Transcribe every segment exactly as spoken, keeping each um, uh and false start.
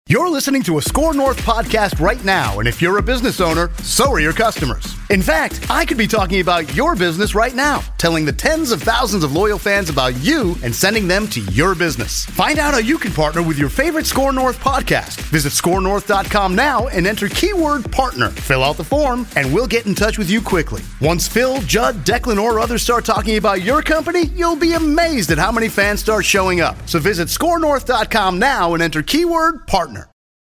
You're listening to a Score North podcast right now, and if you're a business owner, so are your customers. In fact, I could be talking about your business right now, telling the tens of thousands of loyal fans about you and sending them to your business. Find out how you can partner with your favorite Score North podcast. Visit score north dot com now and enter keyword partner. Fill out the form, and we'll get in touch with you quickly. Once Phil, Judd, Declan, or others start talking about your company, you'll be amazed at how many fans start showing up. So visit score north dot com now and enter keyword partner.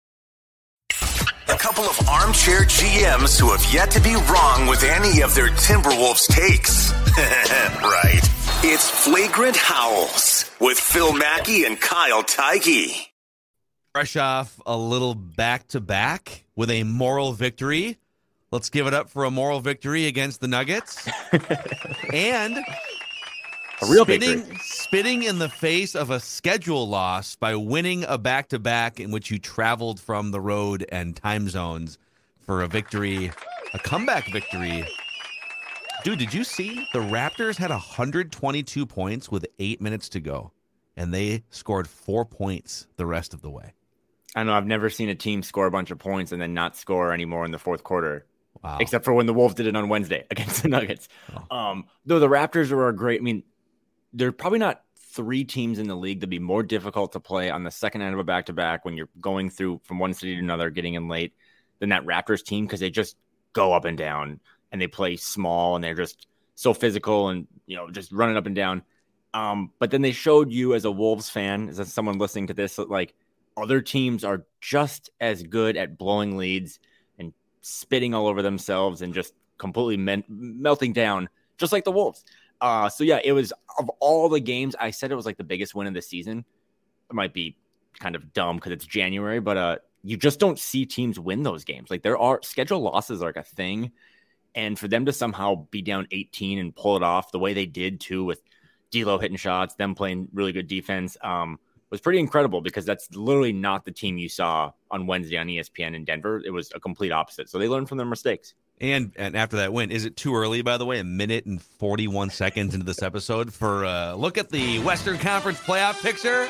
A couple of armchair G Ms who have yet to be wrong with any of their Timberwolves takes. Right. It's Flagrant Howls with Phil Mackey and Kyle Teige. Fresh off a little back-to-back with a moral victory. Let's give it up for a moral victory against the Nuggets. And a real spitting, victory. spitting in the face of a schedule loss by winning a back-to-back in which you traveled from the road and time zones for a victory, a comeback victory. Dude, did you see the Raptors had one hundred twenty-two points with eight minutes to go, and they scored four points the rest of the way? I know, I've never seen a team score a bunch of points and then not score anymore in the fourth quarter. Wow. Except for when the Wolves did it on Wednesday against the Nuggets. Oh. Um, though the Raptors are a great, I mean, there are probably not three teams in the league that'd be more difficult to play on the second end of a back-to-back when you're going through from one city to another, getting in late, than that Raptors team, because they just go up and down and they play small and they're just so physical and, you know, just running up and down. Um, but then they showed you as a Wolves fan, as someone listening to this, like other teams are just as good at blowing leads and spitting all over themselves and just completely men- melting down, just like the Wolves. Uh, so, yeah, it was, of all the games, I said it was like the biggest win of the season. It might be kind of dumb because it's January, but uh, you just don't see teams win those games. Like, there are schedule losses are like a thing. And for them to somehow be down eighteen and pull it off the way they did, too, with D'Lo hitting shots, them playing really good defense, um, was pretty incredible, because that's literally not the team you saw on Wednesday on E S P N in Denver. It was a complete opposite. So they learned from their mistakes. And and after that win, is it too early, by the way, a minute and forty-one seconds into this episode, for a look at the Western Conference playoff picture?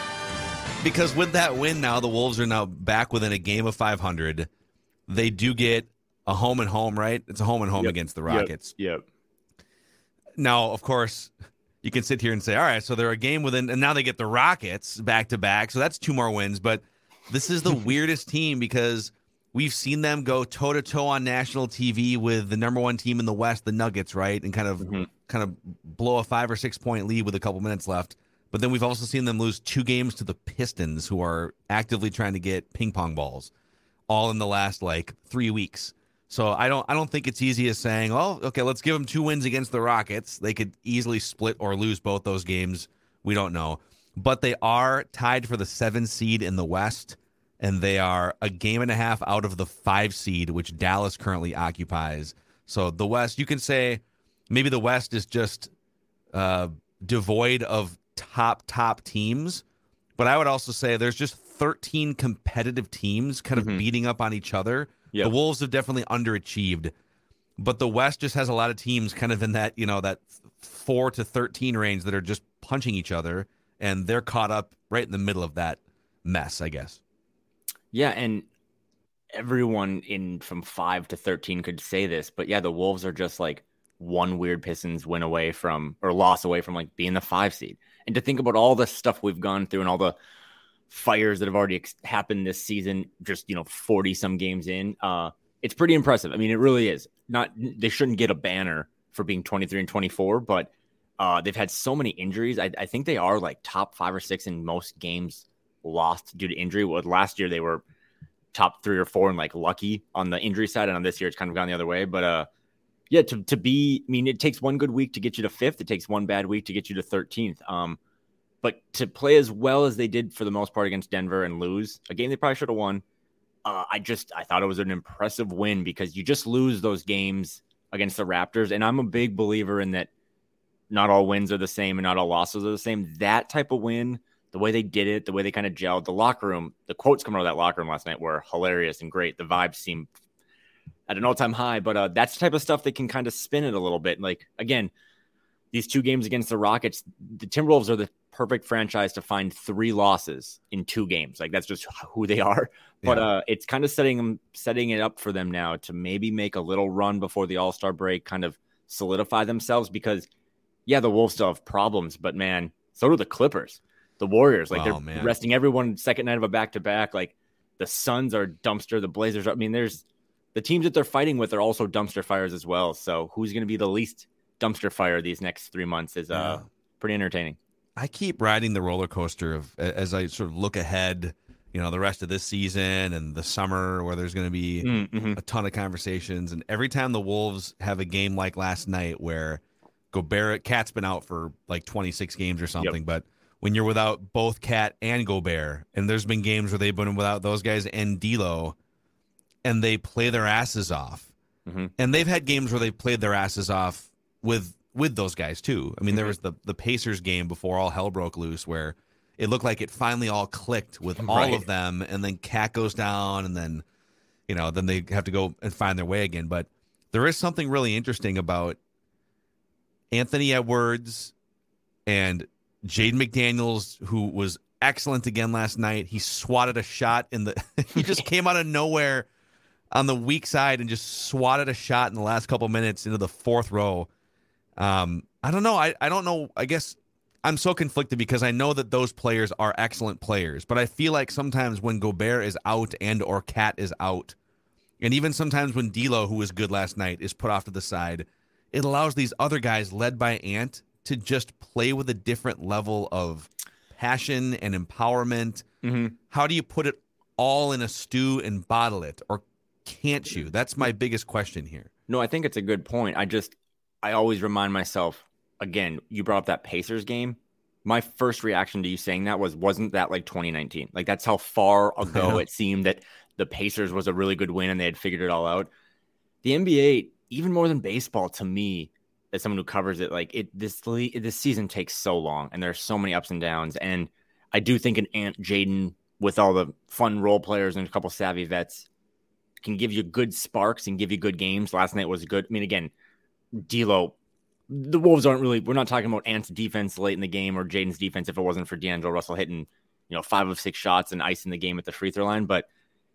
Because with that win now, the Wolves are now back within a game of five hundred. They do get a home and home, right? It's a home and home Yep. against the Rockets. Yep. yep. Now, of course, you can sit here and say, all right, so they're a game within, and now they get the Rockets back to back. So that's two more wins. But this is the weirdest team, because we've seen them go toe to toe on national T V with the number one team in the West, the Nuggets, right? And kind of Mm-hmm. kind of blow a five or six point lead with a couple minutes left. But then we've also seen them lose two games to the Pistons, who are actively trying to get ping pong balls, all in the last like three weeks. So I don't I don't think it's easy as saying, well, okay, let's give them two wins against the Rockets. They could easily split or lose both those games. We don't know. But they are tied for the seven seed in the West, and they are a game and a half out of the five seed, which Dallas currently occupies. So the West, you can say maybe the West is just uh, devoid of top, top teams. But I would also say there's just thirteen competitive teams kind of Mm-hmm. beating up on each other. Yep. The Wolves have definitely underachieved, but the West just has a lot of teams kind of in that, you know, that four to thirteen range that are just punching each other, and they're caught up right in the middle of that mess, I guess. Yeah, and everyone in from five to thirteen could say this, but yeah, the Wolves are just like one weird Pistons win away from, or loss away from, like being the five seed. And to think about all the stuff we've gone through and all the fires that have already ex- happened this season, just, you know, forty some games in, uh, it's pretty impressive. I mean, it really is. Not, they shouldn't get a banner for being twenty-three and twenty-four, but uh, they've had so many injuries. I, I think they are like top five or six in most games lost due to injury. Well, last year they were top three or four and like lucky on the injury side, and on this year it's kind of gone the other way. But uh, yeah, to to be, I mean, it takes one good week to get you to fifth. It takes one bad week to get you to thirteenth. Um, but to play as well as they did for the most part against Denver and lose a game they probably should have won, uh, I just I thought it was an impressive win, because you just lose those games against the Raptors, and I'm a big believer in that. Not all wins are the same, and not all losses are the same. That type of win, the way they did it, the way they kind of gelled, the locker room, the quotes coming out of that locker room last night were hilarious and great. The vibes seemed at an all-time high, but uh, that's the type of stuff that can kind of spin it a little bit. Like, again, these two games against the Rockets, the Timberwolves are the perfect franchise to find three losses in two games. Like that's just who they are. But Yeah. uh, it's kind of setting them, setting it up for them now to maybe make a little run before the All-Star break, kind of solidify themselves because, yeah, the Wolves still have problems, but man, so do the Clippers, the Warriors. Like Oh, they're man. resting everyone second night of a back-to-back. Like the Suns are dumpster, the Blazers are, I mean, there's the teams that they're fighting with are also dumpster fires as well. So who's going to be the least dumpster fire these next three months is uh, Yeah. pretty entertaining. I keep riding the roller coaster of as I sort of look ahead, you know, the rest of this season and the summer where there's going to be Mm-hmm. a ton of conversations. And every time the Wolves have a game like last night where Gobert, Cat's been out for like twenty-six games or something, Yep. but when you're without both Cat and Gobert, and there's been games where they've been without those guys and D'Lo, and they play their asses off. Mm-hmm. And they've had games where they played their asses off with with those guys too. I mean, there Mhm. was the the Pacers game before all hell broke loose where it looked like it finally all clicked with all Right. of them, and then Cat goes down, and then you know then they have to go and find their way again. But there is something really interesting about Anthony Edwards and Jaden McDaniels, who was excellent again last night. He swatted a shot in the he just came out of nowhere on the weak side and just swatted a shot in the last couple minutes into the fourth row. Um, I don't know. I, I don't know. I guess I'm so conflicted because I know that those players are excellent players, but I feel like sometimes when Gobert is out and or Cat is out, and even sometimes when D'Lo, who was good last night, is put off to the side, it allows these other guys led by Ant to just play with a different level of passion and empowerment. Mm-hmm. How do you put it all in a stew and bottle it, or can't you? That's my biggest question here. No, I think it's a good point. I just, I always remind myself, again, you brought up that Pacers game. My first reaction to you saying that was, wasn't that like twenty nineteen? Like that's how far ago Yeah. it seemed that the Pacers was a really good win and they had figured it all out. The N B A, even more than baseball, to me, as someone who covers it, like it, this le- this season takes so long and there's so many ups and downs. And I do think an Ant Jaden with all the fun role players and a couple savvy vets can give you good sparks and give you good games. Last night was good. I mean, again, D'Lo, the Wolves aren't really, we're not talking about Ant's defense late in the game or Jaden's defense if it wasn't for D'Angelo Russell hitting, you know, five of six shots and icing the game at the free throw line. But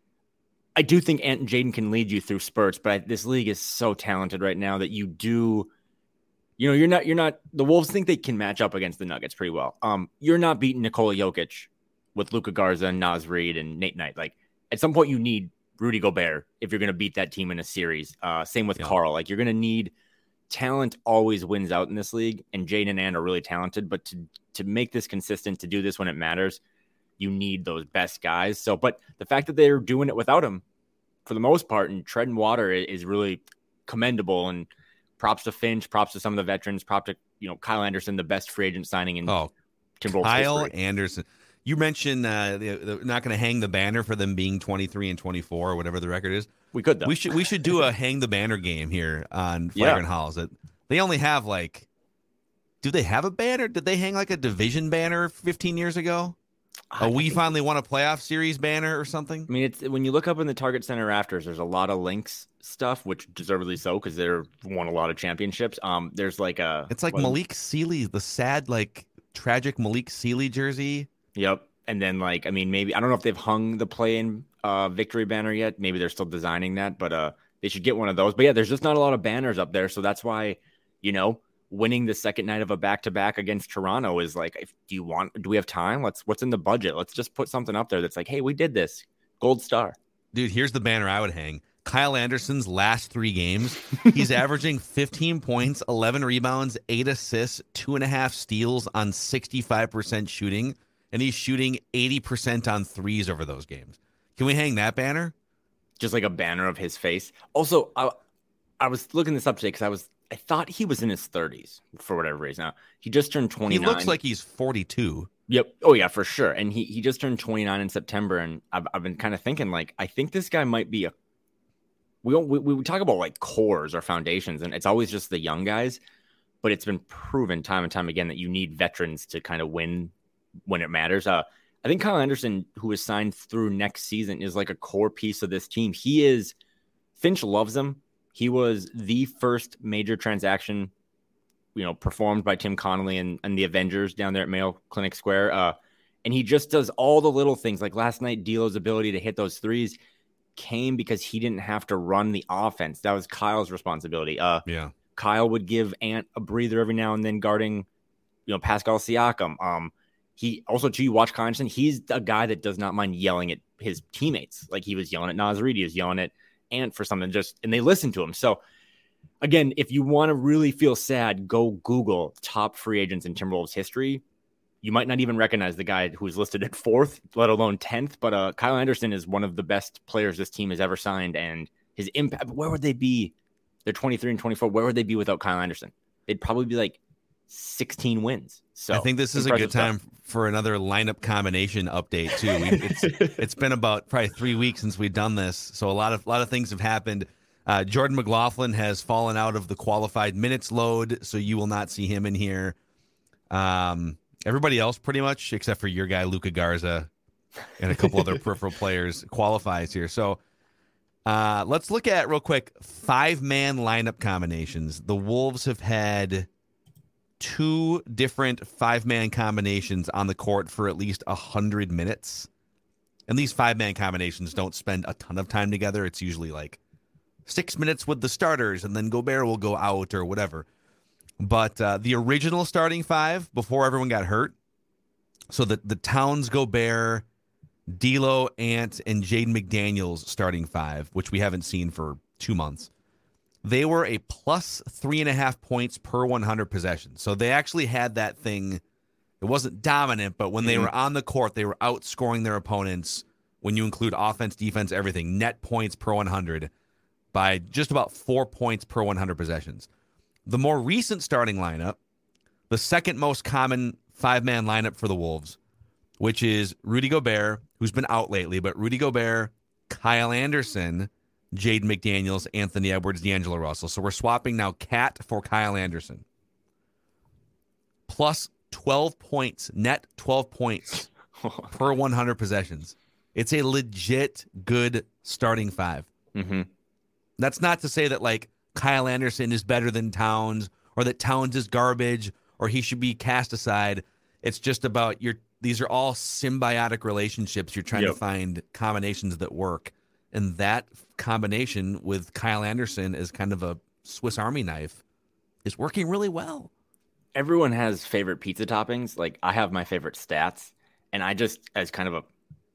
I do think Ant and Jaden can lead you through spurts, but I, this league is so talented right now that you do, you know, you're not, you're not, the Wolves think they can match up against the Nuggets pretty well. Um, you're not beating Nikola Jokic with Luka Garza and Naz Reid and Nate Knight. Like at some point you need Rudy Gobert if you're going to beat that team in a series. Uh, same with Yeah. Carl. Like you're going to need, talent always wins out in this league, and Jaden and Ant are really talented, but to to make this consistent, to do this when it matters, you need those best guys. So, but the fact that they're doing it without him for the most part and treading water is really commendable, and props to Finch, props to some of the veterans, props to, you know, Kyle Anderson, the best free agent signing in Oh, Timberwolves Kyle history. Anderson. You mentioned uh, they're they're not going to hang the banner for them being twenty-three and twenty-four or whatever the record is. We could though. We should we should do a hang the banner game here on Yeah. Flagrant Howls. That they only have like, do they have a banner? Did they hang like a division banner fifteen years ago? I A we think- finally won a playoff series banner or something? I mean, it's when you look up in the Target Center rafters, there's a lot of Lynx stuff, which deservedly so because they've won a lot of championships. Um, there's like a It's like what- Malik Sealy, the sad, like tragic Malik Sealy jersey. Yep. And then, like, I mean, maybe I don't know if they've hung the play-in uh, victory banner yet. Maybe they're still designing that, but uh, they should get one of those. But yeah, there's just not a lot of banners up there, so that's why, you know, winning the second night of a back-to-back against Toronto is like, if do you want? Do we have time? Let's. What's in the budget? Let's just put something up there that's like, hey, we did this. Gold star. Dude, here's the banner I would hang. Kyle Anderson's last three games, he's averaging fifteen points, eleven rebounds, eight assists, two and a half steals on sixty-five percent shooting, and he's shooting eighty percent on threes over those games. Can we hang that banner? Just like a banner of his face. Also, I, I was looking this up today because I was I thought he was in his thirties for whatever reason. Now he just turned He twenty-nine. looks like he's forty-two. Yep. Oh yeah, for sure. And he he just turned twenty-nine in September, and I've I've been kind of thinking like I think this guy might be a. We don't we, we talk about like cores or foundations, and it's always just the young guys, but it's been proven time and time again that you need veterans to kind of win when it matters. Uh, I think Kyle Anderson, who is signed through next season, is like a core piece of this team. He is. Finch loves him. He was the first major transaction, you know, performed by Tim Connolly and, and the Avengers down there at Mayo Clinic Square. Uh, and he just does all the little things. Like last night, D'Lo's ability to hit those threes came because he didn't have to run the offense. That was Kyle's responsibility. Uh, yeah. Kyle would give Ant a breather every now and then guarding, you know, Pascal Siakam. Um, he also, too, you watch Kyle Anderson, he's a guy that does not mind yelling at his teammates. Like he was yelling at Naz Reid, he was yelling at Ant for something, just, and they listen to him. So again, if you want to really feel sad, go Google top free agents in Timberwolves history. You might not even recognize the guy who's listed at fourth, let alone tenth. But uh, Kyle Anderson is one of the best players this team has ever signed, and his impact. Where would they be? They're twenty-three and twenty-four. Where would they be without Kyle Anderson? They'd probably be like sixteen wins. So I think this is a good time stuff. for another lineup combination update too. We, it's, it's been about probably three weeks since we've done this, so a lot of a lot of things have happened. Uh, Jordan McLaughlin has fallen out of the qualified minutes load, so you will not see him in here. Um, everybody else, pretty much, except for your guy Luka Garza and a couple other peripheral players, qualifies here. So uh, let's look at real quick five-man lineup combinations. The Wolves have had two different five-man combinations on the court for at least one hundred minutes. And these five-man combinations don't spend a ton of time together. It's usually like six minutes with the starters, and then Gobert will go out or whatever. But uh, the original starting five, before everyone got hurt, so the, the Towns, Gobert, D'Lo, Ant, and Jaden McDaniels starting five, which we haven't seen for two months, they were a plus three and a half points per one hundred possessions. So they actually had that thing. It wasn't dominant, but when mm-hmm. they were on the court, they were outscoring their opponents when you include offense, defense, everything, net points per one hundred by just about four points per one hundred possessions. The more recent starting lineup, the second most common five-man lineup for the Wolves, which is Rudy Gobert, who's been out lately, but Rudy Gobert, Kyle Anderson, Jaden McDaniels, Anthony Edwards, D'Angelo Russell. So we're swapping now Cat for Kyle Anderson. Plus twelve points, net twelve points per one hundred possessions. It's a legit good starting five. Mm-hmm. That's not to say that, like, Kyle Anderson is better than Towns or that Towns is garbage or he should be cast aside. It's just about your. These are all symbiotic relationships. You're trying yep. to find combinations that work. And that combination with Kyle Anderson as kind of a Swiss Army knife is working really well. Everyone has favorite pizza toppings. Like, I have my favorite stats. And I just, as kind of a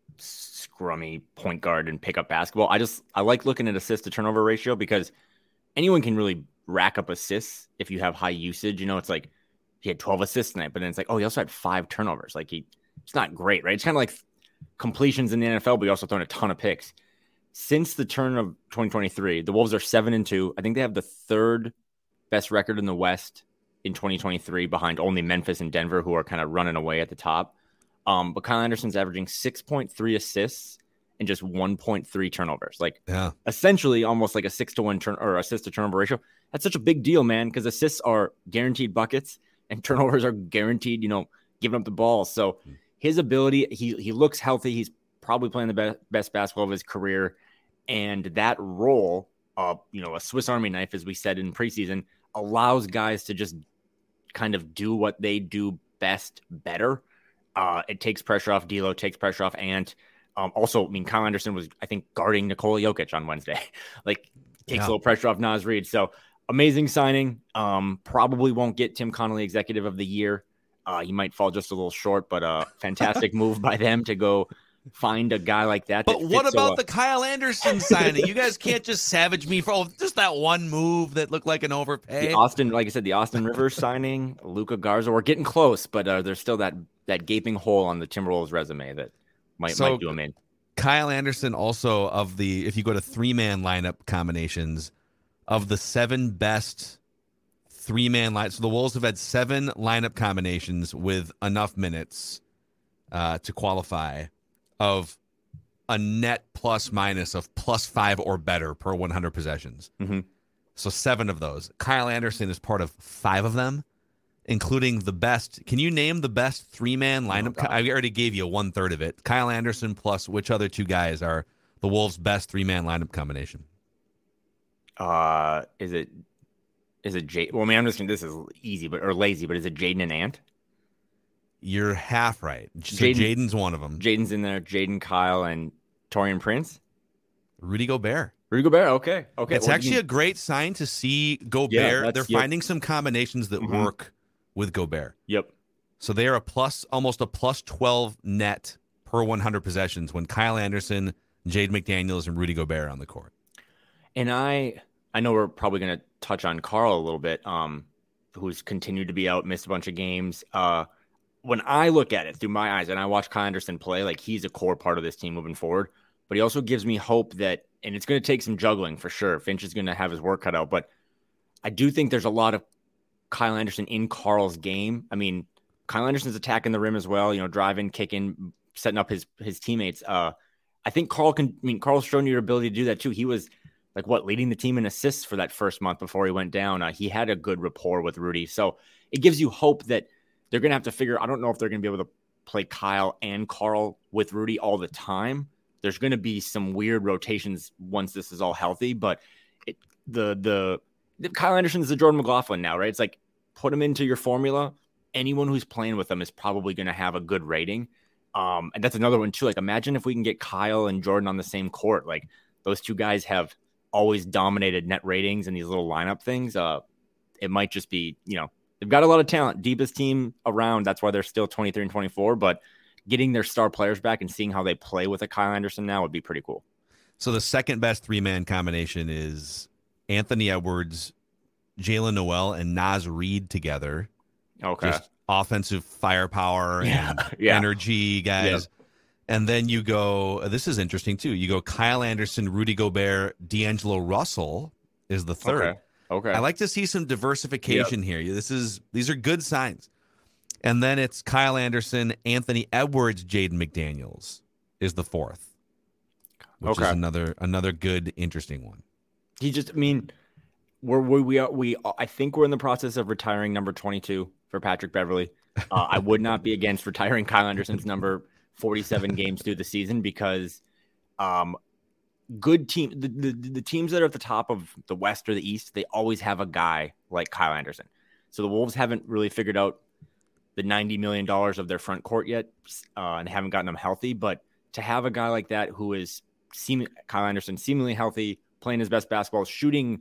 scrummy point guard and pick up basketball, I just, I like looking at assist to turnover ratio because anyone can really rack up assists if you have high usage. You know, it's like he had twelve assists tonight, but then it's like, oh, he also had five turnovers. Like, he, it's not great, right? It's kind of like completions in the N F L, but he also thrown a ton of picks. Since the turn of twenty twenty-three, the Wolves are seven and two. I think they have the third best record in the West in twenty twenty-three, behind only Memphis and Denver, who are kind of running away at the top. Um, but Kyle Anderson's averaging six point three assists and just one point three turnovers. Like, yeah. essentially almost like a six to one turn or assist to turnover ratio. That's such a big deal, man, because assists are guaranteed buckets and turnovers are guaranteed, you know, giving up the ball. So his ability, he he looks healthy. He's probably playing the best, best basketball of his career. And that role, uh, you know, a Swiss Army knife, as we said in preseason, allows guys to just kind of do what they do best better. Uh, it takes pressure off D'Lo, takes pressure off Ant. Um, also, I mean, Kyle Anderson was, I think, guarding Nikola Jokic on Wednesday. like, takes yeah. a little pressure off Naz Reid. So, amazing signing. Um, probably won't get Tim Connolly Executive of the Year. Uh, he might fall just a little short, but a uh, fantastic move by them to go find a guy like that. But that what about so, the Kyle Anderson signing? You guys can't just savage me for oh, just that one move that looked like an overpay. The Austin, like I said, the Austin Rivers signing, Luka Garza. We're getting close, but uh, there's still that that gaping hole on the Timberwolves resume that might so, might do him in. Kyle Anderson also, of the, if you go to three-man lineup combinations, of the seven best three-man line, so the Wolves have had seven lineup combinations with enough minutes uh, to qualify of a net plus minus of plus five or better per one hundred possessions. Mm-hmm. So seven of those. Kyle Anderson is part of five of them, including the best. Can you name the best three-man lineup? Oh, I already gave you one-third of it. Kyle Anderson plus which other two guys are the Wolves' best three-man lineup combination? Uh, is it Is it Jade? Well, I mean, I'm just gonna, this is easy, but or lazy, but is it Jaden and Ant? You're half right. So Jaden- Jaden's one of them. Jaden's in there. Jaden, Kyle, and Torian Prince. Rudy Gobert. Rudy Gobert. Okay. Okay. It's Well, actually you- a great sign to see Gobert. Yeah, that's- They're yep. finding some combinations that Mhm. work with Gobert. Yep. So they are a plus, almost a plus twelve net per one hundred possessions when Kyle Anderson, Jade McDaniels, and Rudy Gobert are on the court. And I, I know we're probably going to touch on Carl a little bit, um, who's continued to be out, missed a bunch of games. Uh, when I look at it through my eyes and I watch Kyle Anderson play, like he's a core part of this team moving forward. But he also gives me hope that, and it's going to take some juggling for sure. Finch is going to have his work cut out, but I do think there's a lot of Kyle Anderson in Carl's game. I mean, Kyle Anderson's attacking the rim as well, you know, driving, kicking, setting up his his teammates. Uh, I think Carl can. I mean, Carl's shown your ability to do that too. He was like what leading the team in assists for that first month before he went down. Uh, he had a good rapport with Rudy, so it gives you hope that they're going to have to figure. I don't know if they're going to be able to play Kyle and Carl with Rudy all the time. There's going to be some weird rotations once this is all healthy, but it, the the the Kyle Anderson is the Jordan McLaughlin now, right? It's like put him into your formula. Anyone who's playing with them is probably going to have a good rating. Um, and that's another one too. Like imagine if we can get Kyle and Jordan on the same court. Like those two guys have always dominated net ratings and these little lineup things. Uh, it might just be, you know, they've got a lot of talent, deepest team around. That's why they're still twenty-three and twenty-four, but getting their star players back and seeing how they play with a Kyle Anderson now would be pretty cool. So the second best three-man combination is Anthony Edwards, Jalen Noel, and Naz Reid together. Okay. Just offensive firepower Yeah, and yeah. energy guys. Yeah. And then you go, this is interesting too. You go Kyle Anderson, Rudy Gobert, D'Angelo Russell is the third. Okay. Okay. I like to see some diversification here. This is these are good signs. And then it's Kyle Anderson, Anthony Edwards, Jaden McDaniels is the fourth. Which Okay. is another another good, interesting one. He just, I mean, we're, we we are, we I think we're in the process of retiring number twenty-two for Patrick Beverley. Uh, I would not be against retiring Kyle Anderson's number forty-seven games through the season because um, good team the, the the teams that are at the top of the West or the East, they always have a guy like Kyle Anderson. So the Wolves haven't really figured out the ninety million dollars of their front court yet, uh, and haven't gotten them healthy. But to have a guy like that who is seeming Kyle Anderson seemingly healthy, playing his best basketball, shooting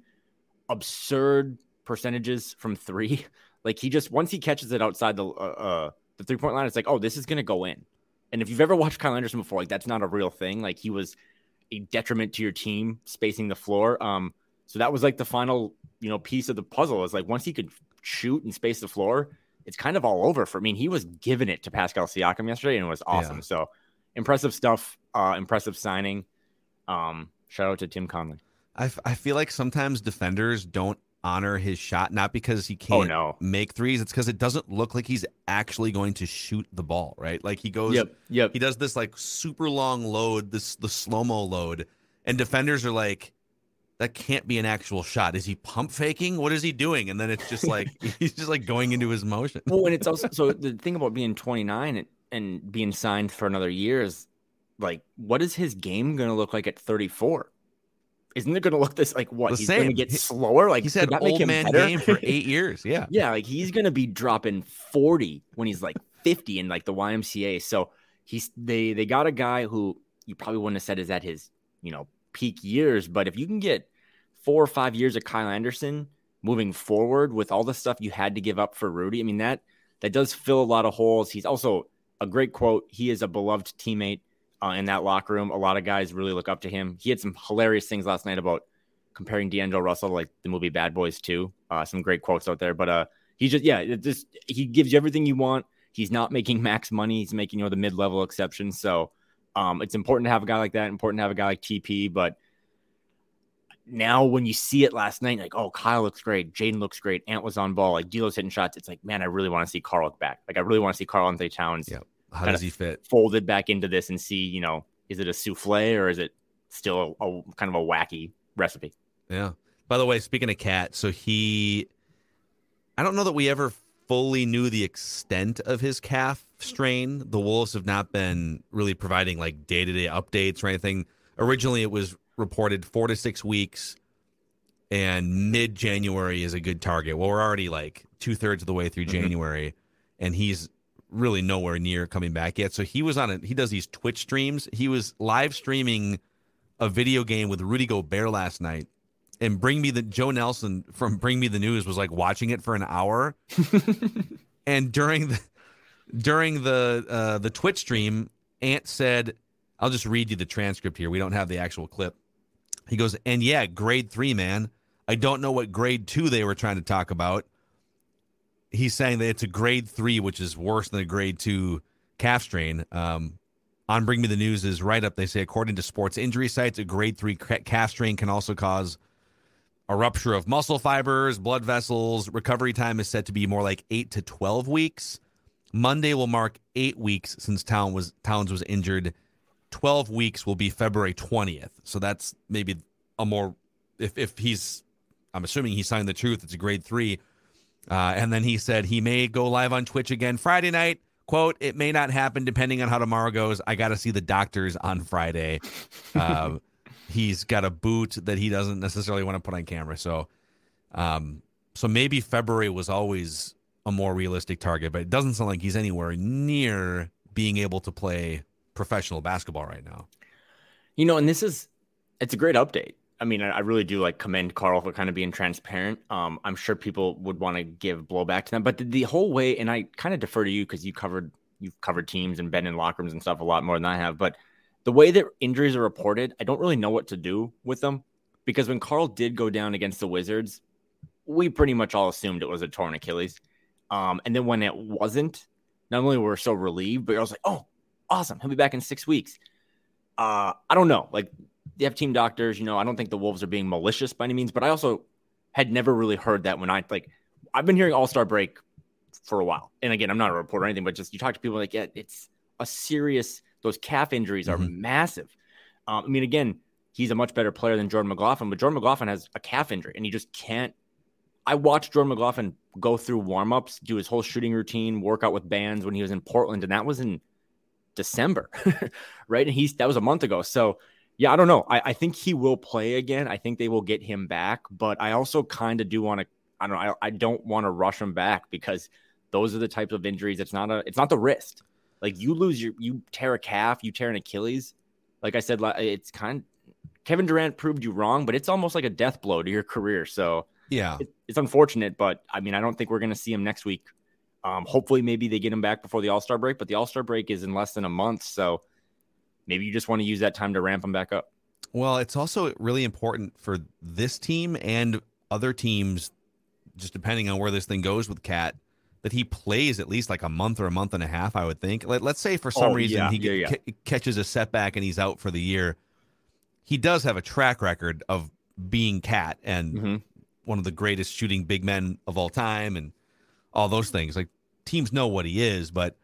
absurd percentages from three, like he just once he catches it outside the uh, uh, the three point line, it's like, oh, this is gonna go in. And if you've ever watched Kyle Anderson before, like that's not a real thing. Like he was a detriment to your team spacing the floor. Um, so that was like the final, you know, piece of the puzzle is like once he could shoot and space the floor, it's kind of all over for me. I mean, he was giving it to Pascal Siakam yesterday and it was awesome. Yeah. So impressive stuff, uh, impressive signing. Um, shout out to Tim Conley. I, f- I feel like sometimes defenders don't honor his shot, not because he can't Oh, no. make threes. It's because it doesn't look like he's actually going to shoot the ball, right? Like he goes, Yep, yep. he does this like super long load, this the slow-mo load, and defenders are like, that can't be an actual shot. Is he pump faking? What is he doing? And then it's just like, he's just like going into his motion. Well, and it's also, so the thing about being twenty-nine and, and being signed for another year is like, what is his game going to look like at thirty-four? Isn't it going to look this like what? The He's same. going to get He- slower? Like, He's could had that make old him man better? game for eight years. Yeah. Yeah, like he's gonna be dropping forty when he's like fifty in like the Y M C A. So he's they they got a guy who you probably wouldn't have said is at his, you know, peak years, but if you can get four or five years of Kyle Anderson moving forward with all the stuff you had to give up for Rudy, I mean that that does fill a lot of holes. He's also a great quote. He is a beloved teammate uh, in that locker room. A lot of guys really look up to him. He had some hilarious things last night about comparing D'Angelo Russell to like the movie Bad Boys two. Uh, some great quotes out there, but uh, he just, yeah, it just, he gives you everything you want. He's not making max money. He's making, you know, the mid-level exception. So um, it's important to have a guy like that, important to have a guy like T P, but now when you see it last night, like, oh, Kyle looks great. Jaden looks great. Ant was on ball. Like D'Lo's hitting shots. It's like, man, I really want to see Carl back. Like I really want to see Karl Anthony Towns Yeah. How Kinda does he fit? folded back into this and see, you know, is it a souffle or is it still a, a kind of a wacky recipe? Yeah. By the way, speaking of Cat, so he, I don't know that we ever fully knew the extent of his calf strain. The Wolves have not been really providing like day-to-day updates or anything. Originally, it was reported four to six weeks, and mid-January is a good target. Well, we're already like two-thirds of the way through Mm-hmm. January, and he's really nowhere near coming back yet. So he was on it. He does these Twitch streams. He was live streaming a video game with Rudy Gobert last night, and Bring Me the Joe Nelson from Bring Me the News was like watching it for an hour. And during the during the uh, the Twitch stream, Ant said, I'll just read you the transcript here. We don't have the actual clip. He goes, and yeah, grade three, man. I don't know what grade two they were trying to talk about. He's saying that it's a grade three, which is worse than a grade two calf strain. Um, on Bring Me the News is right up. They say, according to sports injury sites, a grade three calf strain can also cause a rupture of muscle fibers, blood vessels. Recovery time is set to be more like eight to twelve weeks. Monday will mark eight weeks since Town was, Towns was injured. twelve weeks will be February twentieth. So that's maybe a more, if, if he's, I'm assuming he's telling the truth, it's a grade three. Uh, and then he said he may go live on Twitch again Friday night. Quote, it may not happen depending on how tomorrow goes. I got to see the doctors on Friday. Uh, he's got a boot that he doesn't necessarily want to put on camera. So, um, so maybe February was always a more realistic target, but it doesn't sound like he's anywhere near being able to play professional basketball right now. You know, and this is, it's a great update. I mean, I, I really do like commend Carl for kind of being transparent. Um, I'm sure people would want to give blowback to them, but the, the whole way, and I kind of defer to you because you covered, you've covered teams and been in locker rooms and stuff a lot more than I have, but the way that injuries are reported, I don't really know what to do with them, because when Carl did go down against the Wizards, we pretty much all assumed it was a torn Achilles. Um, and then when it wasn't, not only were we so relieved, but I was like, oh, awesome. He'll be back in six weeks. Uh, I don't know. Like, they have team doctors, you know, I don't think the Wolves are being malicious by any means, but I also had never really heard that when I, like, I've been hearing All-Star break for a while. And again, I'm not a reporter or anything, but just you talk to people like, yeah, it's a serious, those calf injuries are mm-hmm. massive. Um, I mean, again, he's a much better player than Jordan McLaughlin, but Jordan McLaughlin has a calf injury and he just can't. I watched Jordan McLaughlin go through warmups, do his whole shooting routine, work out with bands when he was in Portland, and that was in December, right? And he's that was a month ago. So, yeah, I don't know. I, I think he will play again. I think they will get him back, but I also kind of do want to. I don't know. I, I don't want to rush him back because those are the types of injuries. It's not a. It's not the wrist. Like you lose your, you tear a calf, you tear an Achilles. Like I said, it's kind. Of, Kevin Durant proved you wrong, but it's almost like a death blow to your career. So. Yeah, it, it's unfortunate, but I mean, I don't think we're going to see him next week. Um, hopefully, maybe they get him back before the All-Star break, but the All-Star break is in less than a month, so maybe you just want to use that time to ramp him back up. Well, it's also really important for this team and other teams, just depending on where this thing goes with Cat, that he plays at least like a month or a month and a half, I would think. Let, let's say for some oh, reason yeah, he yeah, yeah. c- catches a setback and he's out for the year. He does have a track record of being Cat and mm-hmm. one of the greatest shooting big men of all time and all those things. Like teams know what he is, but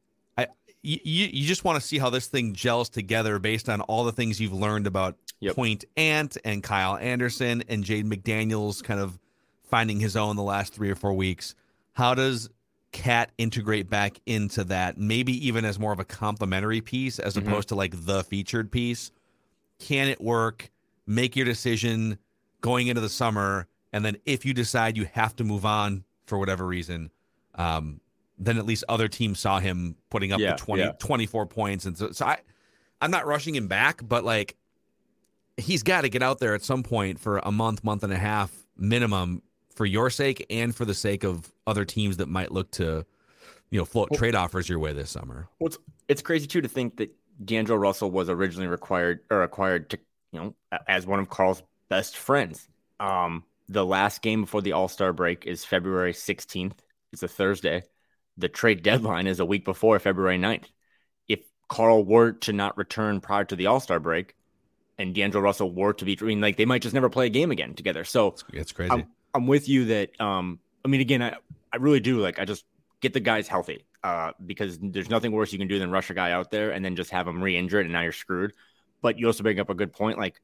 I you, you just want to see how this thing gels together based on all the things you've learned about yep. Point Ant and Kyle Anderson and Jaden McDaniels kind of finding his own the last three or four weeks. How does Cat integrate back into that? Maybe even as more of a complementary piece as mm-hmm. opposed to like the featured piece. Can it work? Make your decision going into the summer. And then if you decide you have to move on for whatever reason, um, then at least other teams saw him putting up yeah, the twenty, yeah. twenty-four points. And so, so I, I'm not rushing him back, but like he's got to get out there at some point for a month, month and a half minimum for your sake and for the sake of other teams that might look to, you know, float well, trade offers your way this summer. Well, it's, it's crazy too to think that D'Angelo Russell was originally required or acquired to, you know, as one of Carl's best friends. Um, The last game before the All-Star break is February sixteenth. It's a Thursday. The trade deadline is a week before, February ninth. If Carl were to not return prior to the All-Star break and D'Angelo Russell were to be, I mean, like they might just never play a game again together. So it's, it's crazy. I'm, I'm with you that, um, I mean, again, I, I really do like, I just get the guys healthy uh, because there's nothing worse you can do than rush a guy out there and then just have him re-injured and now you're screwed. But you also bring up a good point. Like,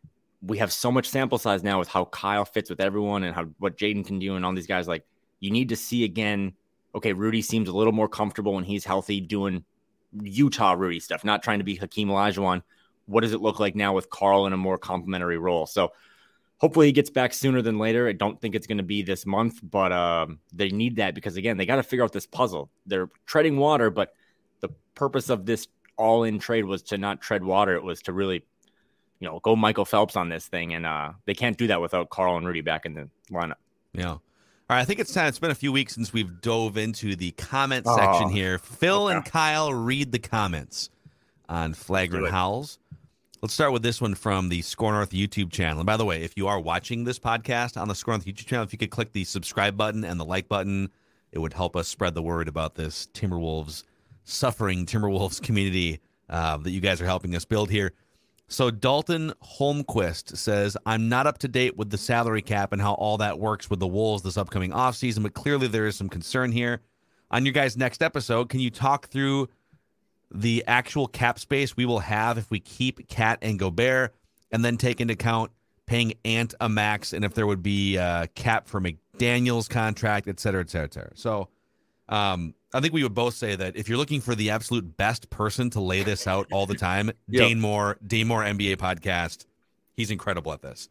we have so much sample size now with how Kyle fits with everyone and how what Jaden can do and all these guys. Like you need to see again, okay, Rudy seems a little more comfortable when he's healthy doing Utah Rudy stuff, not trying to be Hakeem Olajuwon. What does it look like now with Carl in a more complimentary role? So hopefully he gets back sooner than later. I don't think it's going to be this month, but um, they need that because, again, they got to figure out this puzzle. They're treading water, but the purpose of this all-in trade was to not tread water. It was to really, you know, go Michael Phelps on this thing, and uh, they can't do that without Carl and Rudy back in the lineup. Yeah. All right, I think it's time. It's been a few weeks since we've dove into the comment Oh, section here. Phil okay. and Kyle read the comments on Flagrant Howls. Let's start with this one from the Score North YouTube channel. And by the way, if you are watching this podcast on the Score North YouTube channel, if you could click the subscribe button and the like button, it would help us spread the word about this Timberwolves, suffering Timberwolves community uh, that you guys are helping us build here. So Dalton Holmquist says, I'm not up to date with the salary cap and how all that works with the Wolves this upcoming offseason, but clearly there is some concern here. On your guys' next episode, can you talk through the actual cap space we will have if we keep Cat and Gobert, and then take into account paying Ant a max, and if there would be a cap for McDaniel's contract, et cetera, et cetera, et cetera. So um, I think we would both say that if you're looking for the absolute best person to lay this out all the time, Yep. Dane Moore, Dane Moore N B A podcast, he's incredible at this.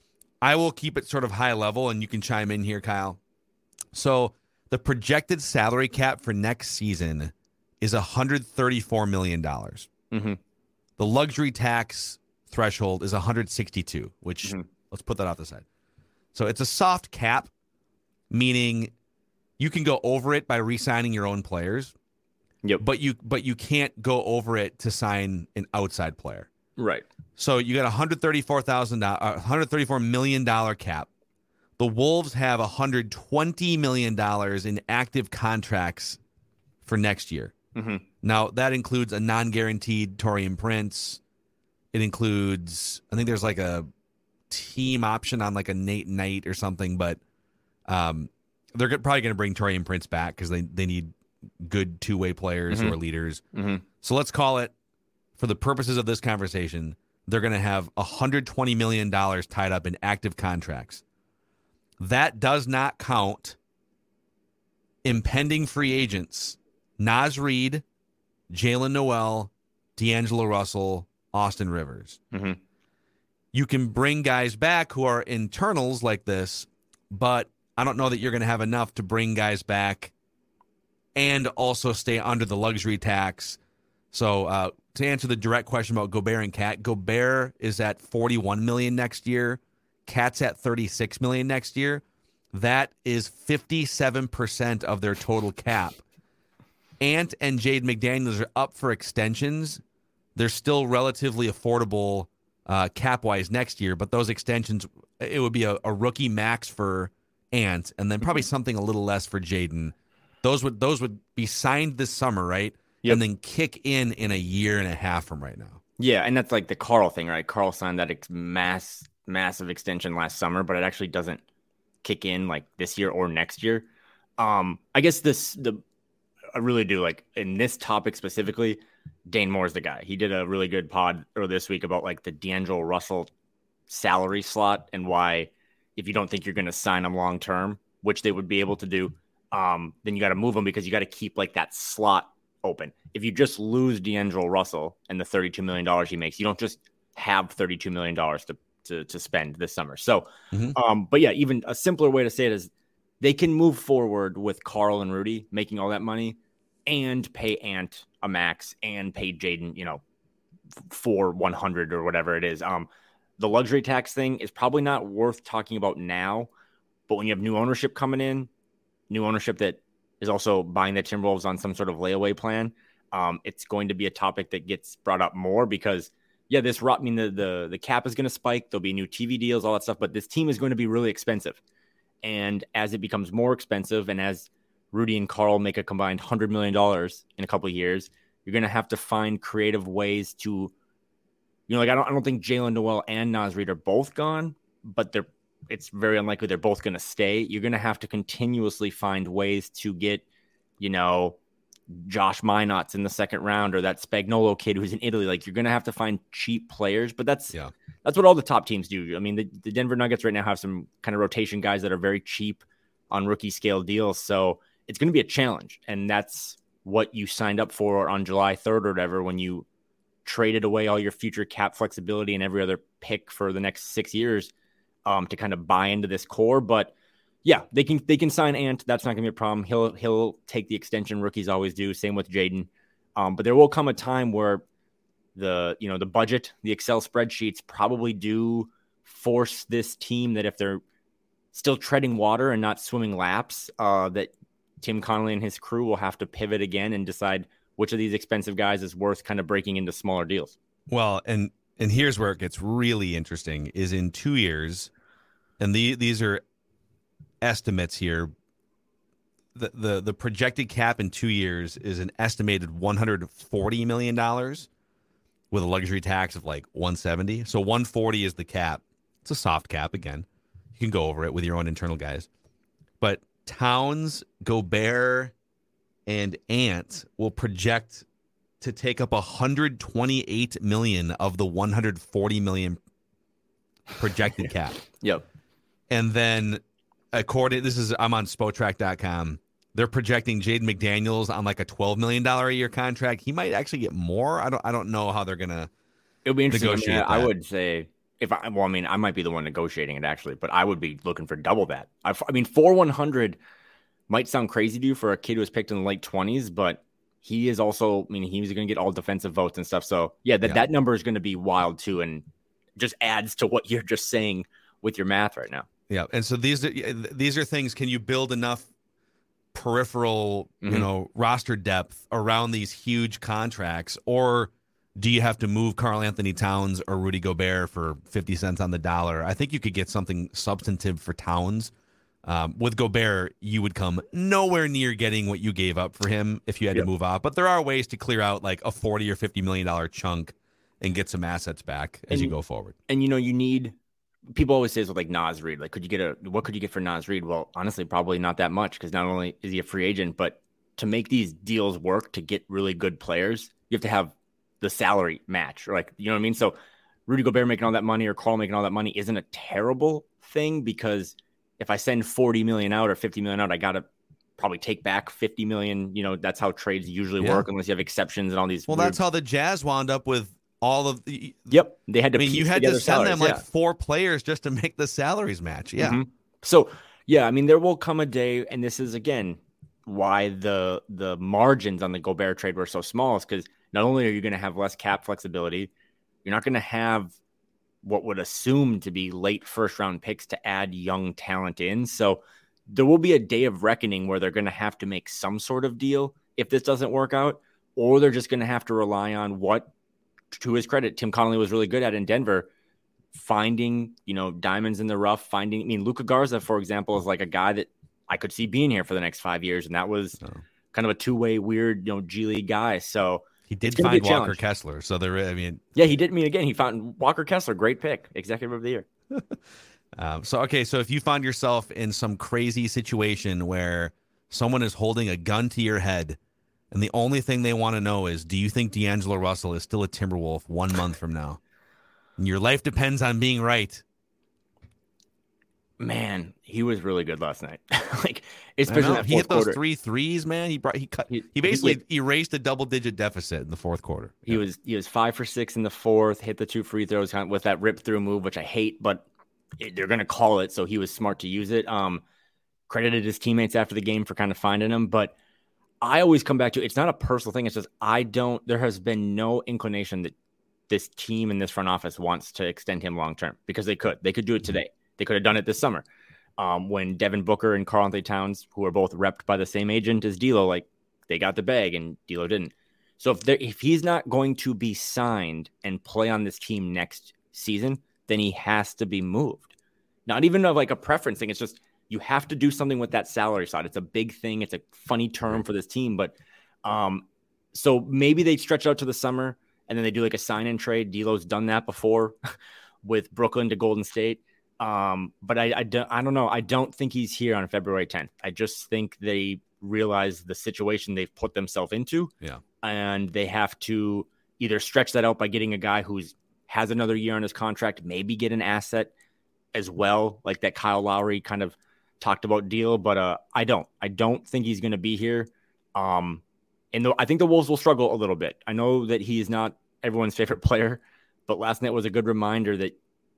I will keep it sort of high level, and you can chime in here, Kyle. So the projected salary cap for next season is one hundred thirty-four million dollars. Mm-hmm. The luxury tax threshold is one hundred sixty-two, which Mm-hmm. let's put that off the side. So it's a soft cap, meaning you can go over it by re-signing your own players. Yep. But you but you can't go over it to sign an outside player. Right. So you got a one hundred thirty-four thousand dollars, uh, one hundred thirty-four million dollars cap. The Wolves have one hundred twenty million dollars in active contracts for next year. Mm-hmm. Now, that includes a non-guaranteed Taurean Prince. It includes, I think there's like a team option on like a Nate Knight or something, but um, they're go- probably going to bring Taurean Prince back because they, they need good two-way players Mm-hmm. who are leaders. Mm-hmm. So let's call it, for the purposes of this conversation, they're going to have one hundred twenty million dollars tied up in active contracts. That does not count impending free agents, Naz Reid, Jalen Noel, D'Angelo Russell, Austin Rivers. Mm-hmm. You can bring guys back who are internals like this, but I don't know that you're going to have enough to bring guys back and also stay under the luxury tax. So uh, to answer the direct question about Gobert and Cat, Gobert is at forty-one million dollars next year. Cat's at thirty-six million dollars next year. That is fifty-seven percent of their total cap. Ant and Jade McDaniels are up for extensions. They're still relatively affordable uh, cap-wise next year, but those extensions, it would be a, a rookie max for Ant, and then probably something a little less for Jaden. Those would those would be signed this summer, right? Yep. And then kick in in a year and a half from right now. Yeah, and that's like the Carl thing, right? Carl signed that ex- mass massive extension last summer, but it actually doesn't kick in like this year or next year. Um, I guess this the I really do like in this topic specifically, Dane Moore's the guy. He did a really good pod earlier this week about like the D'Angelo Russell salary slot and why if you don't think you're going to sign him long term, which they would be able to do, um, then you got to move him because you got to keep like that slot open. If you just lose D'Angelo Russell and the thirty-two million dollars he makes, you don't just have thirty-two million dollars to, to, to spend this summer. So, Mm-hmm. um, but yeah, even a simpler way to say it is they can move forward with Carl and Rudy making all that money and pay Ant a max and pay Jaden, you know, for one hundred or whatever it is. Um, the luxury tax thing is probably not worth talking about now, but when you have new ownership coming in, new ownership that is also buying the Timberwolves on some sort of layaway plan, um, it's going to be a topic that gets brought up more because, yeah, this, I mean, the, the, the cap is going to spike. There'll be new T V deals, all that stuff, but this team is going to be really expensive. And as it becomes more expensive and as Rudy and Carl make a combined one hundred million dollars in a couple of years, you're going to have to find creative ways to, you know, like I don't, I don't think Jalen Noel and Naz Reid are both gone, but they're, it's very unlikely they're both going to stay. You're going to have to continuously find ways to get, you know, Josh Minot's in the second round or that Spagnolo kid who's in Italy. Like you're going to have to find cheap players, but that's, Yeah. that's what all the top teams do. I mean, the, the Denver Nuggets right now have some kind of rotation guys that are very cheap on rookie scale deals. So it's going to be a challenge. And that's what you signed up for on July third or whatever, when you traded away all your future cap flexibility and every other pick for the next six years. um, to kind of buy into this core. But yeah, they can they can sign Ant. That's not going to be a problem. He'll he'll take the extension rookies always do. Same with Jaden. Um, but there will come a time where the you know the budget, the Excel spreadsheets probably do force this team that if they're still treading water and not swimming laps, uh, that Tim Connolly and his crew will have to pivot again and decide which of these expensive guys is worth kind of breaking into smaller deals. Well, and and here's where it gets really interesting is in two years, and the, these are estimates here. The, the the projected cap in two years is an estimated one hundred forty million dollars with a luxury tax of like one hundred seventy. So one hundred forty is the cap. It's a soft cap again. You can go over it with your own internal guys. But Towns, Gobert, and Ant will project to take up one hundred twenty-eight million dollars of the one hundred forty million dollars projected cap. Yep. And then according, this is, I'm on Spotrac dot com. They're projecting Jaden McDaniels on like a twelve million dollars a year contract. He might actually get more. I don't, I don't know how they're going to It'll be interesting. negotiate I, mean, I that. would say if I, well, I mean, I might be the one negotiating it actually, but I would be looking for double that. I, I mean, four one hundred might sound crazy to you for a kid who was picked in the late twenties, but he is also, I mean, he was going to get all defensive votes and stuff. So yeah, that, Yeah. that number is going to be wild too. And just adds to what you're just saying with your math right now. Yeah, and so these are, these are things. Can you build enough peripheral, Mhm. you know, roster depth around these huge contracts, or do you have to move Karl Anthony Towns or Rudy Gobert for fifty cents on the dollar? I think you could get something substantive for Towns. Um, with Gobert, you would come nowhere near getting what you gave up for him if you had Yep. to move out. But there are ways to clear out like a forty or fifty million dollar chunk and get some assets back as And- you go forward. And, you know, you need, people always say this with like Naz Reid, like, could you get a, what could you get for Naz Reid? Well, honestly, probably not that much, because not only is he a free agent, but to make these deals work, to get really good players, you have to have the salary match, or like, you know what I mean? So Rudy Gobert making all that money or Karl making all that money isn't a terrible thing, because if I send forty million out or fifty million out, I got to probably take back fifty million. You know, that's how trades usually Yeah. work, unless you have exceptions and all these. Well, weird- that's how the Jazz wound up with all of the. Yep. They had to I mean, piece you had to together send them salaries, like yeah. four players just to make the salaries match. Yeah. Mhm. So, yeah, I mean, there will come a day, and this is, again, why the the margins on the Gobert trade were so small, is because not only are you going to have less cap flexibility, you're not going to have what would assume to be late first round picks to add young talent in. So there will be a day of reckoning where they're going to have to make some sort of deal if this doesn't work out, or they're just going to have to rely on what, to his credit, Tim Connolly was really good at in Denver, finding, you know, diamonds in the rough, finding, I mean, Luka Garza, for example, is like a guy that I could see being here for the next five years. And that was Oh. kind of a two-way weird, you know, G League guy. So He did It's gonna be find a Walker challenge. Kessler. So there, I mean, yeah, he did mean again. He found Walker Kessler, great pick, executive of the year. um, so, okay. So if you find yourself in some crazy situation where someone is holding a gun to your head and the only thing they want to know is, do you think D'Angelo Russell is still a Timberwolf one month from now? And your life depends on being right. Man, he was really good last night. like, I especially know. in that He fourth hit those quarter. three threes, man. He brought, he cut, He- he basically he- erased a double digit deficit in the fourth quarter. He Yeah. was he was five for six in the fourth, hit the two free throws kind of with that rip through move, which I hate, but it, they're going to call it, so he was smart to use it. Um, credited his teammates after the game for kind of finding him, but I always come back to, it's not a personal thing. It's just I don't. There has been no inclination that this team and this front office wants to extend him long term, because they could. They could do it today. They could have done it this summer. Um, when Devin Booker and Karl Anthony Towns, who are both repped by the same agent as D'Lo, like they got the bag and D'Lo didn't. So if there, if he's not going to be signed and play on this team next season, then he has to be moved. Not even of like a preference thing. It's just you have to do something with that salary side. It's a big thing. It's a funny term for this team, but um, so maybe they stretch out to the summer and then they do like a sign and trade. D'Lo's done that before with Brooklyn to Golden State. Um, but I, I don't, I don't know. I don't think he's here on February tenth. I just think they realize the situation they've put themselves into. Yeah. And they have to either stretch that out by getting a guy who's has another year on his contract, maybe get an asset as well, like that Kyle Lowry kind of talked about deal. But uh, I don't, I don't think he's going to be here. Um, and the, I think the Wolves will struggle a little bit. I know that he is not everyone's favorite player, but last night was a good reminder that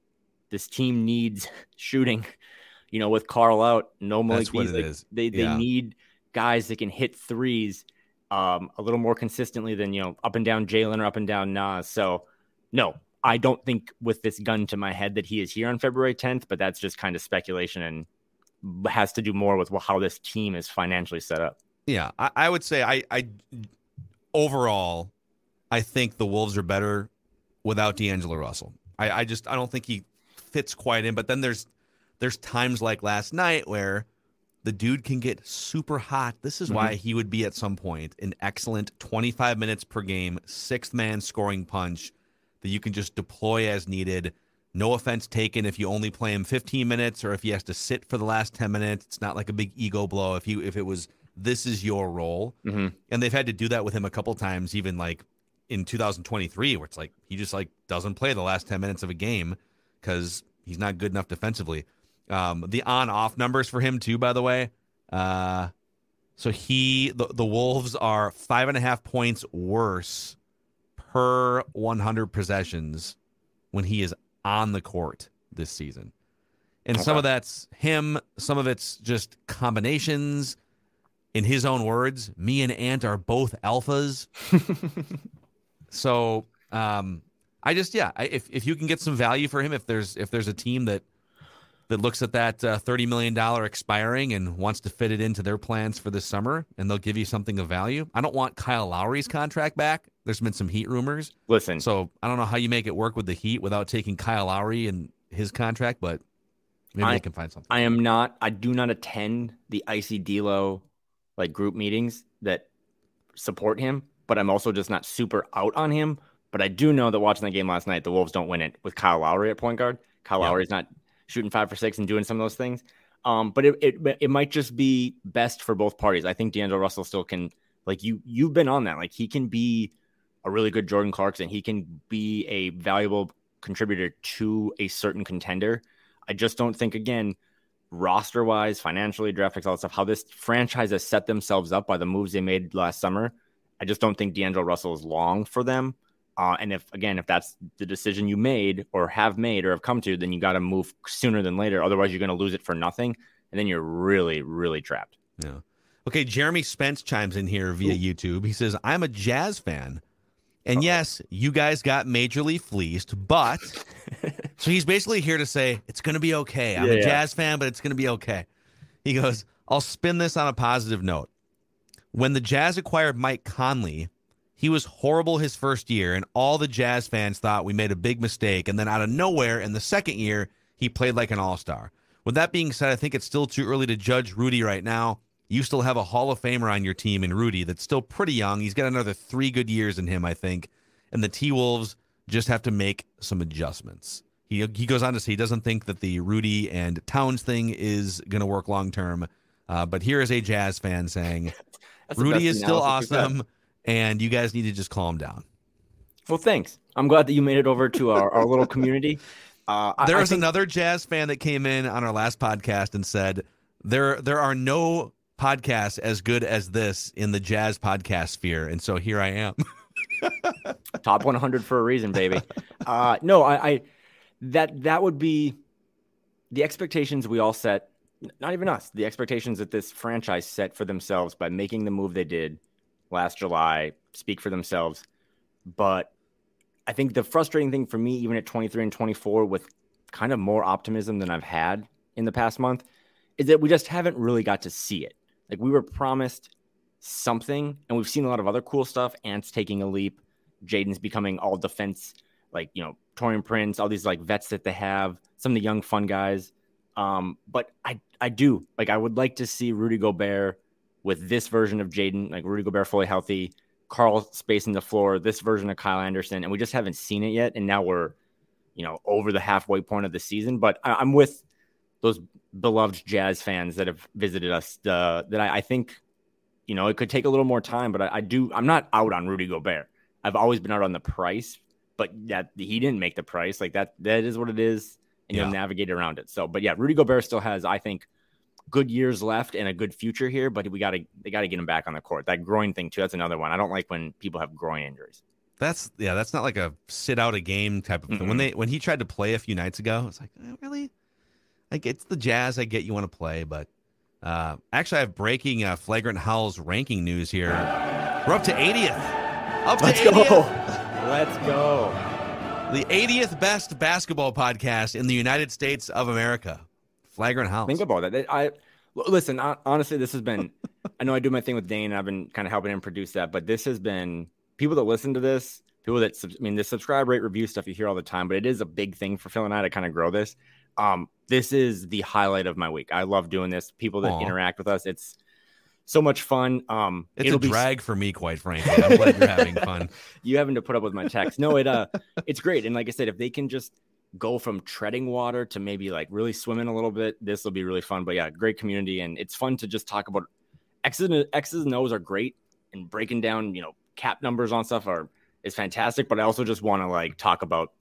this team needs shooting. You know, with Karl out, no Malik That's what Beasley. it is. They they Yeah. need guys that can hit threes um, a little more consistently than, you know, up and down Jalen or up and down Nas. So, no, I don't think with this gun to my head that he is here on February tenth, but that's just kind of speculation and has to do more with how this team is financially set up. Yeah, I, I would say I, I overall, I think the Wolves are better without D'Angelo Russell. I, I just I don't think he fits quite in. But then there's there's times like last night where the dude can get super hot. This is mm-hmm. why he would be at some point an excellent twenty-five minutes per game, sixth man scoring punch that you can just deploy as needed. No offense taken if you only play him fifteen minutes or if he has to sit for the last ten minutes. It's not like a big ego blow. If you if it was this is your role, mm-hmm. and they've had to do that with him a couple times, even like in two thousand twenty-three, where it's like he just like doesn't play the last ten minutes of a game because he's not good enough defensively. Um, the on-off numbers for him too, by the way. Uh, so he, the, the Wolves are five and a half points worse per one hundred possessions when he is on the court this season. And okay. some of that's him. Some of it's just combinations. In his own words, me and Ant are both alphas. So um, I just, yeah, I, if if you can get some value for him, if there's if there's a team that that looks at that uh, thirty million dollars expiring and wants to fit it into their plans for this summer, and they'll give you something of value. I don't want Kyle Lowry's contract back. There's been some Heat rumors. Listen. So I don't know how you make it work with the Heat without taking Kyle Lowry and his contract, but maybe I, they can find something. I am not, I do not attend the Icy D'Lo like group meetings that support him, but I'm also just not super out on him. But I do know that watching the game last night, the Wolves don't win it with Kyle Lowry at point guard. Kyle yeah. Lowry's not shooting five for six and doing some of those things. Um, but it, it it might just be best for both parties. I think D'Angelo Russell still can, like you, you've been on that. Like he can be a really good Jordan Clarkson. He can be a valuable contributor to a certain contender. I just don't think, again, roster wise, financially, draft picks, all that stuff, how this franchise has set themselves up by the moves they made last summer. I just don't think D'Angelo Russell is long for them. Uh, and if, again, if that's the decision you made or have made or have come to, then you got to move sooner than later. Otherwise, you're going to lose it for nothing. And then you're really, really trapped. Yeah. Okay. Jeremy Spence chimes in here via Ooh. YouTube. He says, I'm a Jazz fan. And Uh-oh. yes, you guys got majorly fleeced, but so he's basically here to say it's going to be okay. I'm yeah, a yeah. Jazz fan, but it's going to be okay. He goes, I'll spin this on a positive note. When the Jazz acquired Mike Conley, he was horrible his first year, and all the Jazz fans thought we made a big mistake. And then out of nowhere, in the second year, he played like an all-star. With that being said, I think it's still too early to judge Rudy right now. You still have a Hall of Famer on your team in Rudy that's still pretty young. He's got another three good years in him, I think. And the T-Wolves just have to make some adjustments. He he goes on to say he doesn't think that the Rudy and Towns thing is going to work long-term. Uh, but here is a Jazz fan saying, Rudy is still awesome, and you guys need to just calm down. Well, thanks. I'm glad that you made it over to our, our little community. Uh, there I, was I think... another Jazz fan that came in on our last podcast and said, there there are no podcasts as good as this in the Jazz podcast sphere. And so here I am. Top one hundred for a reason, baby. Uh, no, I, I that that would be the expectations we all set. Not even us. The expectations that this franchise set for themselves by making the move they did last July speak for themselves. But I think the frustrating thing for me, even at twenty-three and twenty-four, with kind of more optimism than I've had in the past month, is that we just haven't really got to see it. Like, we were promised something, and we've seen a lot of other cool stuff. Ant's taking a leap. Jaden's becoming all defense, like, you know, Taurean Prince, all these like vets that they have, some of the young fun guys. Um, but I, I do like, I would like to see Rudy Gobert with this version of Jaden, like Rudy Gobert fully healthy, Karl spacing the floor, this version of Kyle Anderson, and we just haven't seen it yet. And now we're, you know, over the halfway point of the season. But I, I'm with those beloved Jazz fans that have visited us. Uh, that I, I think, you know, it could take a little more time, but I, I do. I'm not out on Rudy Gobert. I've always been out on the price, but that he didn't make the price. Like that, that is what it is, and yeah. You'll navigate around it. So, but yeah, Rudy Gobert still has, I think, good years left and a good future here. But we got to, they got to get him back on the court. That groin thing too. That's another one. I don't like when people have groin injuries. That's yeah, that's not like a sit out a game type of thing. Mm-mm. When they when he tried to play a few nights ago, it's like, eh, really? Like it's the Jazz. I get you want to play, but uh, actually, I have breaking uh, Flagrant Howls ranking news here. We're up to eightieth. Up to Let's eightieth. go. Let's go. The eightieth best basketball podcast in the United States of America. Flagrant Howls. Think about that. I listen. Honestly, this has been. I know I do my thing with Dane, and I've been kind of helping him produce that. But this has been people that listen to this, people that I mean, the subscribe, rate, review stuff you hear all the time. But it is a big thing for Phil and I to kind of grow this. Um, this is the highlight of my week. I love doing this. People that Aww. interact with us, it's so much fun. Um, It's it'll a be drag for me, quite frankly. I'm glad you're having fun. you having to put up with my text. No, it uh, it's great. And like I said, if they can just go from treading water to maybe like really swimming a little bit, this will be really fun. But yeah, great community, and it's fun to just talk about X's and X's and O's are great, and breaking down, you know, cap numbers on stuff are is fantastic. But I also just want to like talk about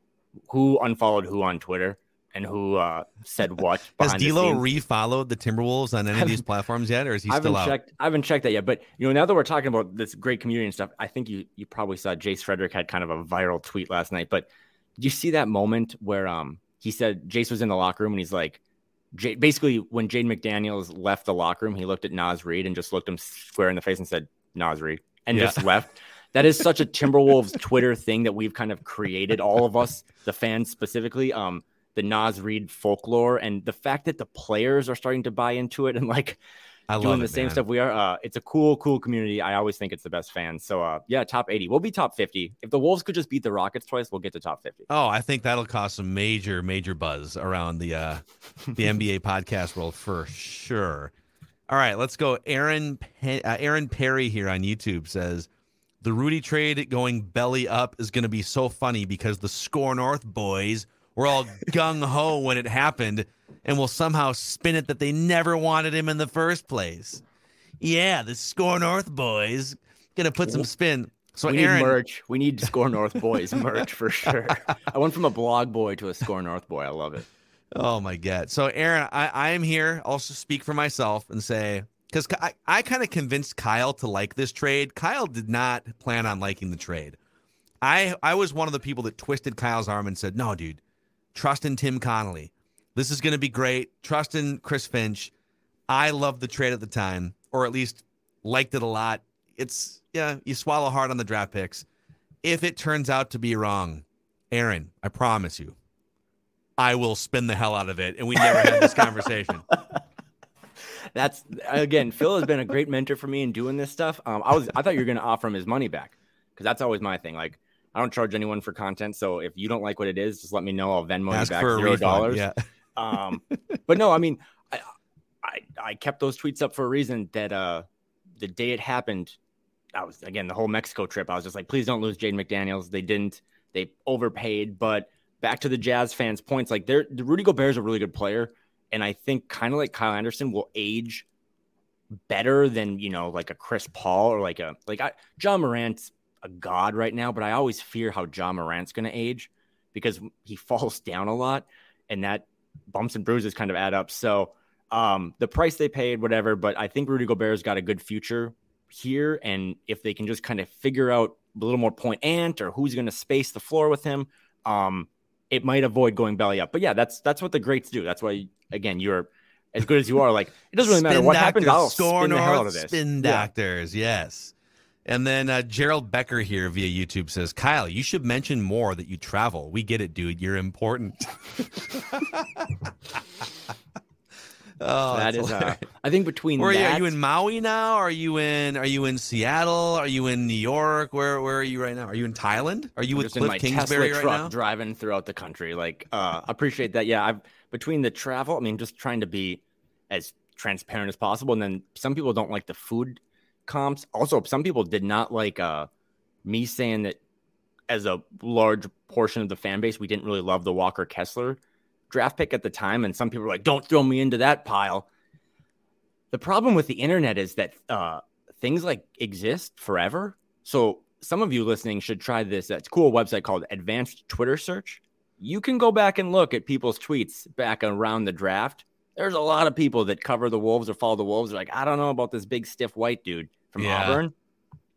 who unfollowed who on Twitter and who uh, said what. Has behind the D'Lo scenes. re-followed the Timberwolves on any of these platforms yet, or is he I still haven't out? checked. I haven't checked that yet. But you know, now that we're talking about this great community and stuff, I think you you probably saw Jace Frederick had kind of a viral tweet last night. But did you see that moment where um he said Jace was in the locker room and he's like, J- basically when Jaden McDaniels left the locker room, he looked at Naz Reid and just looked him square in the face and said, Naz Reid, and Yeah. just left. That is such a Timberwolves Twitter thing that we've kind of created, all of us, the fans specifically. Um, the Naz Reid folklore and the fact that the players are starting to buy into it and like I doing love the it, same man. stuff we are. Uh, it's a cool, cool community. I always think it's the best fans. So uh, yeah, top eighty. We'll be top fifty. If the Wolves could just beat the Rockets twice, we'll get to top fifty. Oh, I think that'll cause some major, major buzz around the uh, the N B A podcast world for sure. All right, let's go. Aaron Pe- uh, Aaron Perry here on YouTube says the Rudy trade going belly up is going to be so funny because the Score North boys were all gung ho when it happened, and will somehow spin it that they never wanted him in the first place. Yeah, the Score North boys gonna put some spin. So we Aaron, need merch. We need Score North boys merch for sure. I went from a blog boy to a Score North boy. I love it. oh my God. So Aaron, I, I am here. Also speak for myself and say, because I, I kind of convinced Kyle to like this trade. Kyle did not plan on liking the trade. I I was one of the people that twisted Kyle's arm and said, no, dude, trust in Tim Connolly. This is going to be great. Trust in Chris Finch. I loved the trade at the time, or at least liked it a lot. It's, yeah, you swallow hard on the draft picks. If it turns out to be wrong, Aaron, I promise you, I will spin the hell out of it. And we never had this conversation. That's again, Phil has been a great mentor for me in doing this stuff. Um, I was, I thought you were going to offer him his money back because that's always my thing. Like, I don't charge anyone for content, so if you don't like what it is, just let me know. I'll Venmo Ask you back for a zero refund. dollars. Yeah. Um, but no, I mean, I, I I kept those tweets up for a reason. That uh, the day it happened, I was again the whole Mexico trip. I was just like, please don't lose Jaden McDaniels. They didn't. They overpaid. But back to the Jazz fans' points, like they're the Rudy Gobert is a really good player, and I think kind of like Kyle Anderson will age better than you know like a Chris Paul or like a like I, John Morant's a god right now, but I always fear how John Morant's going to age because he falls down a lot, and that bumps and bruises kind of add up. So um, the price they paid, whatever, but I think Rudy Gobert's got a good future here, and if they can just kind of figure out a little more point ant or who's going to space the floor with him, um, it might avoid going belly up. But yeah, that's that's what the greats do. That's why, again, you're as good as you are. Like it doesn't really matter Spin what doctors, happens. I'll Score spin the hell North out of this. Spin Yeah. doctors, yes. And then uh, Gerald Becker here via YouTube says, Kyle, you should mention more that you travel. We get it, dude. You're important. oh, That that's is, uh, hilarious. I think between Where are you? that, Are you in Maui now? Are you in? Are you in Seattle? Are you in New York? Where Where are you right now? Are you in Thailand? Are you I'm with just in Cliff my Kingsbury Tesla right truck now? driving throughout the country. Like, uh, appreciate that. Yeah, I've between the travel. I mean, just trying to be as transparent as possible. And then some people don't like the food comps. Also, some people did not like uh, me saying that as a large portion of the fan base, we didn't really love the Walker Kessler draft pick at the time. And some people were like, don't throw me into that pile. The problem with the internet is that uh, things like exist forever. So some of you listening should try this. It's a cool website called Advanced Twitter Search. You can go back and look at people's tweets back around the draft. There's a lot of people that cover the Wolves or follow the Wolves. They're like, I don't know about this big stiff white dude from Yeah. Auburn.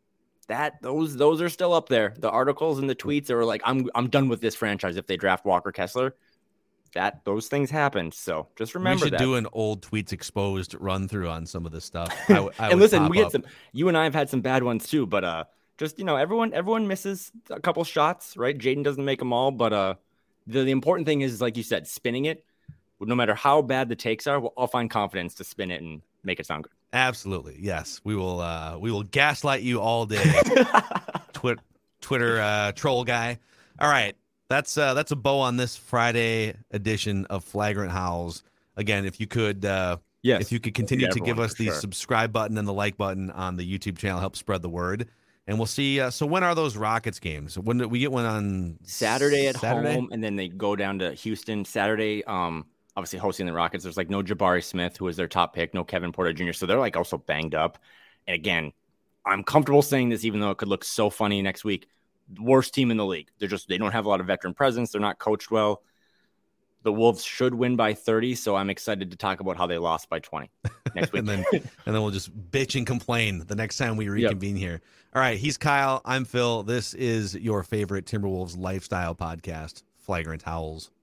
that those those are still up there. The articles and the tweets are like, I'm I'm done with this franchise if they draft Walker Kessler. That those things happened. So just remember we should that. do an old tweets exposed run through on some of this stuff. I, w- I and would listen, we up. had some. You and I have had some bad ones too, but uh, just you know, everyone everyone misses a couple shots, right? Jaden doesn't make them all, but uh, the, the important thing is, like you said, spinning it. No matter how bad the takes are, I'll find confidence to spin it and make it sound good. Absolutely, yes. We will. Uh, we will gaslight you all day. Twit- Twitter uh, troll guy. All right. That's uh, that's a bow on this Friday edition of Flagrant Howls. Again, if you could, uh, yes, if you could continue to give us the sure. subscribe button and the like button on the YouTube channel, help spread the word. And we'll see. Uh, so when are those Rockets games? When do we get one on Saturday at Saturday? home, and then they go down to Houston Saturday. Um, obviously hosting the Rockets. There's like no Jabari Smith, who was their top pick, no Kevin Porter Junior So they're like also banged up. And again, I'm comfortable saying this, even though it could look so funny next week. Worst team in the league. They're just they don't have a lot of veteran presence. They're not coached well. The Wolves should win by thirty, so I'm excited to talk about how they lost by twenty next week. and then and then we'll just bitch and complain the next time we reconvene yep. here. All right, he's Kyle. I'm Phil. This is your favorite Timberwolves lifestyle podcast, Flagrant Howls.